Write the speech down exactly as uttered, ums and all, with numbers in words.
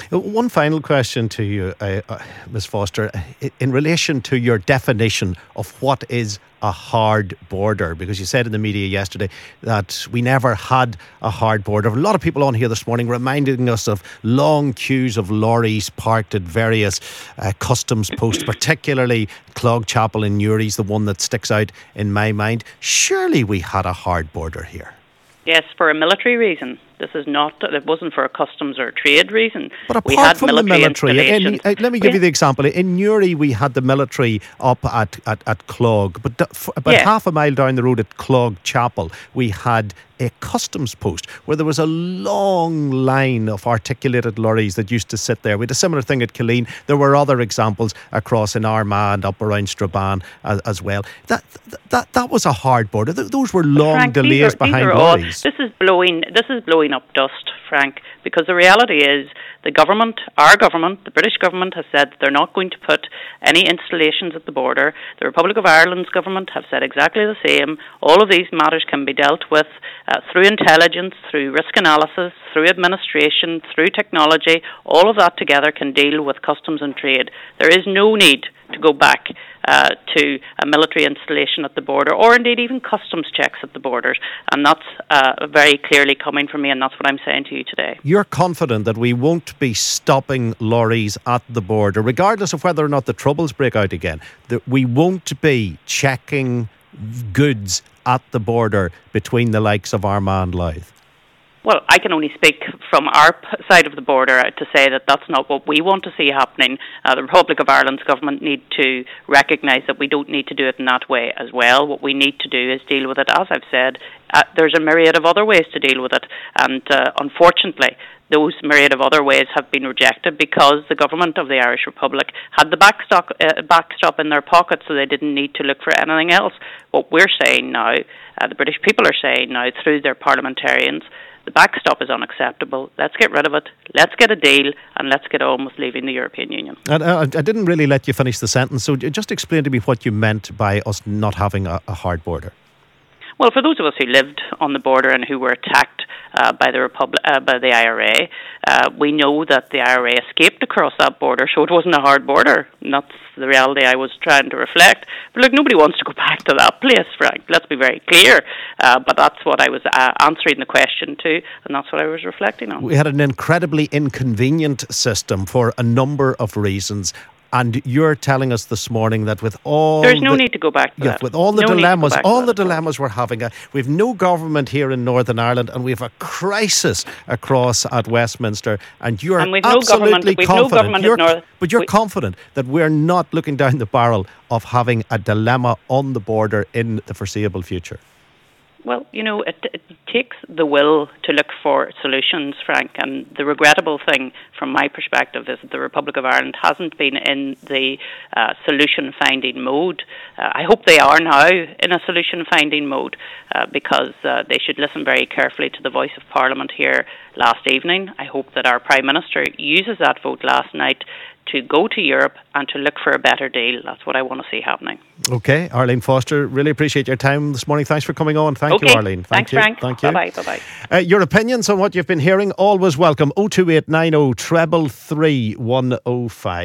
One final question to you, uh, uh, Miz Foster, in relation to your definition of what is a hard border, because you said in the media yesterday that we never had a hard border. A lot of people on here this morning reminding us of long queues of lorries parked at various uh, customs posts, particularly Clogchapel in Newry is the one that sticks out in my mind. Surely we had a hard border here. Yes, for a military reason. This is not, it wasn't for a customs or trade reason. But apart we had from military the military, in, uh, let me give we, you the example. In Newry, we had the military up at, at, at Clog, but f- about yeah. half a mile down the road at Clogchapel, we had a customs post where there was a long line of articulated lorries that used to sit there. We had a similar thing at Killeen. There were other examples across in Armagh, up around Strabane as, as well. That, that that was a hard border. Th- those were long Frank, delays these are, behind these are lorries. All, this is blowing. This is blowing up dust, Frank, because the reality is the government, our government, the British government has said they're not going to put any installations at the border. The Republic of Ireland's government have said exactly the same. All of these matters can be dealt with uh, through intelligence, through risk analysis, through administration, through technology. All of that together can deal with customs and trade. There is no need to go back uh, to a military installation at the border, or indeed even customs checks at the borders. And that's uh, very clearly coming from me, and that's what I'm saying to you today. You're confident that we won't be stopping lorries at the border, regardless of whether or not the troubles break out again, that we won't be checking goods at the border between the likes of Armagh and Louth? Well, I can only speak from our p- side of the border to say that that's not what we want to see happening. Uh, the Republic of Ireland's government need to recognise that we don't need to do it in that way as well. What we need to do is deal with it, as I've said. Uh, there's a myriad of other ways to deal with it, and uh, unfortunately, those myriad of other ways have been rejected because the government of the Irish Republic had the backstop, uh, backstop in their pocket, so they didn't need to look for anything else. What we're saying now, uh, the British people are saying now through their parliamentarians, the backstop is unacceptable. Let's get rid of it. Let's get a deal, and let's get on with leaving the European Union. And uh, I didn't really let you finish the sentence, so just explain to me what you meant by us not having a, a hard border. Well, for those of us who lived on the border and who were attacked uh, by the Republic, uh, by the I R A, uh, we know that the I R A escaped across that border, so it wasn't a hard border. And that's the reality I was trying to reflect. But look, nobody wants to go back to that place, Frank. Let's be very clear. Uh, but that's what I was uh, answering the question to, and that's what I was reflecting on. We had an incredibly inconvenient system for a number of reasons. And you're telling us this morning that with all there's no the, need to go back to yeah, that. with all the no dilemmas, all the that. dilemmas we're having, uh, we've no government here in Northern Ireland, and we have a crisis across at Westminster. And you're and we've absolutely no confident. No government you're, North, but you're we, confident that we're not looking down the barrel of having a dilemma on the border in the foreseeable future. Well, you know, it, it takes the will to look for solutions, Frank, and the regrettable thing from my perspective is that the Republic of Ireland hasn't been in the uh, solution-finding mode. Uh, I hope they are now in a solution-finding mode uh, because uh, they should listen very carefully to the voice of Parliament here last evening. I hope that our Prime Minister uses that vote last night to go to Europe and to look for a better deal. That's what I want to see happening. Okay, Arlene Foster, really appreciate your time this morning. Thanks for coming on. Thank okay. you, Arlene. Thank Thanks, you. Frank. Thank you. Bye-bye. Bye-bye. Uh, your opinions on what you've been hearing, always welcome. oh two eight nine oh, treble three, one oh five.